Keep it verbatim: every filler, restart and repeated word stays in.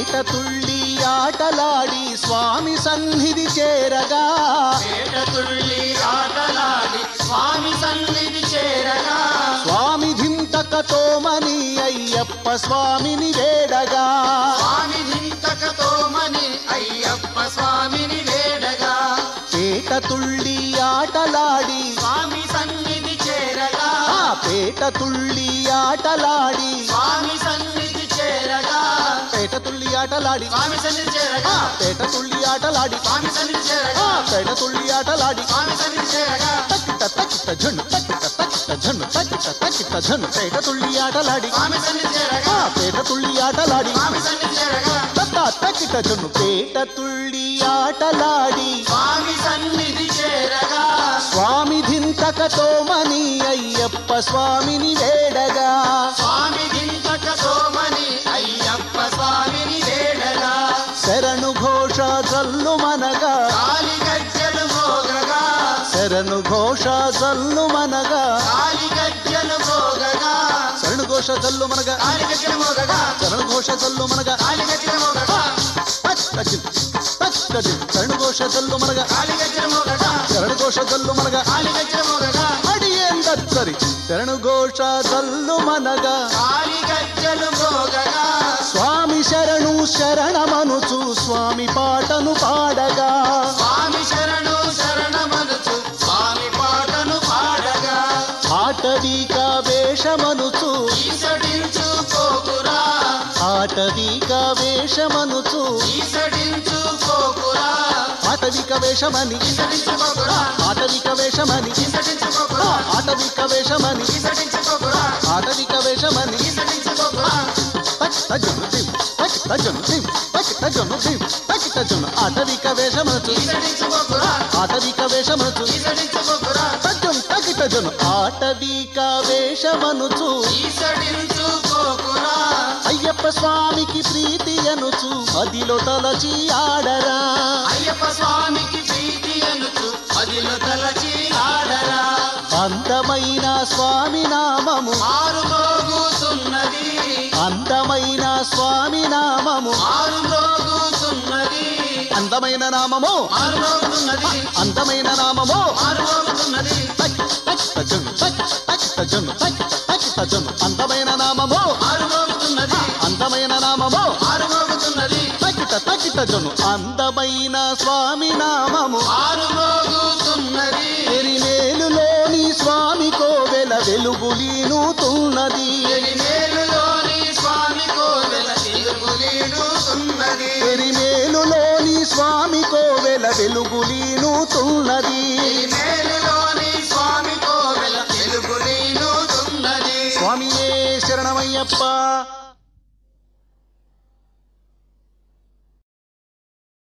పేట తుళ్ళి ఆటలాడి స్వామి సన్నిధి చేరగా పేట తుళ్ళి ఆటలాడి స్వామి సన్నిధి చేరగా స్వామి ధింతకతోమని అయ్యప్ప స్వామిని వేడగా స్వామి ధింతకతోమని అయ్యప్ప స్వామిని వేడగా పేట తుళ్ళి ఆటలాడి స్వామి సన్నిధి చేరగా పేట తుళ్ళి ఆటలాడి స్వామి సన్నిధి చేరగా పేట తుళ్ళి ఆటలాడి స్వామి సన్నిధి చేరగా పేట తుళ్ళి ఆటలాడి స్వామి సన్నిధి చేరగా పేట తుళ్ళి ఆటలాడి స్వామి సన్నిధి చేరగా తక్కిట తక్కిట జన్ను తక్కిట తక్కిట జన్ను తక్కిట తక్కిట జన్ను పేట తుళ్ళి ఆటలాడి స్వామి సన్నిధి చేరగా పేట తుళ్ళి ఆటలాడి స్వామి సన్నిధి చేరగా తత్త తక్కిట జన్ను పేట తుళ్ళి ఆటలాడి స్వామి సన్నిధి చేరగా స్వామి ధింతకతోమని అయ్యప్ప స్వామిని వేడగా స్వామి ధింతకతోమని అయ్యప్ప స్వామిని వేడగా శరణు ఘోష జల్లు మనగా కాలి గజ్జలు మోగగా శరణు ఘోష జల్లు మనగా కాలి గజ్జలు మోగగా శరణు ఘోష జల్లు మనగా కాలి గజ్జలు మోగగా శరణు ఘోష జల్లు మనగా కాలి గజ్జలు మోగగా శరణు ఘోష జల్లు మనగా కాలి గజ్జలు మోగగా శరణు ఘోష జల్లు మనగా కాలి గజ్జలు మోగగా అడియేందరి శరణు ఘోష జల్లు మనగా కాలి గజ్జలు మోగగా స్వామి శరణు శరణమనుచు స్వామి పాటను పాడగా స్వామి శరణు శరణమనుచు స్వామి పాటను పాడగా ఆటవిక వేషమనుచు ఈసడించు పోకురా ఆటవిక వేషమనుచు ఈసడించు పోకురా ఆటవిక వేషమని ఈసడించు పోకురా ఆటవిక వేషమని ఈసడించు పోకురా ఆటవిక వేషమని ఈసడించు పోకురా ఆటవిక వేషమని ఈసడించు పోకురా తక్కిట జను దిం తక్కిట జను దిం తక్కిట జను దిం తక్కిట జను ఆటవిక వేషమనుచు ఈసడించు పోకురా ఆటవిక వేషమనుచు ఈసడించు పోకురా తజ్జం తక్కిట జను ఆటవిక వేషమనుచు ఈసడించు పోకురా అయ్యప్ప స్వామికి ప్రీతి అనుచు అదిలో తలచి ఆడరా అయ్యప్ప స్వామికి ప్రీతి అనుచు అదిలో తలచి ఆడరా అందమైన స్వామి నామము మారుమోగుతున్నది అందమైన స్వామి నామము మారుమోగుతున్నది అందమైన నామము మారుమోగుతున్నది అందమైన నామము మారుమోగుతున్నది తక్కిట జను తక్కిట జను తక్కిట జను అందమైన నామము మారుమోగుతున్నది అందమైన నామము మారుమోగుతున్నది తక్కిట తక్కిట జను అందమైన స్వామి నామము మారుమోగుతున్నది ఎరిమేలులోని స్వామి కోవెల వెలుగులీనుతున్నది ఎరిమేలులోని స్వామి కోవెల వెలుగులీనుతున్నది ఎరిమేలులోని స్వామి కోవెల వెలుగులీనుతున్నది ఎరిమేలులోని స్వామి కోవెల వెలుగులీనుతున్నది స్వామియే శరణమయ్యప్ప.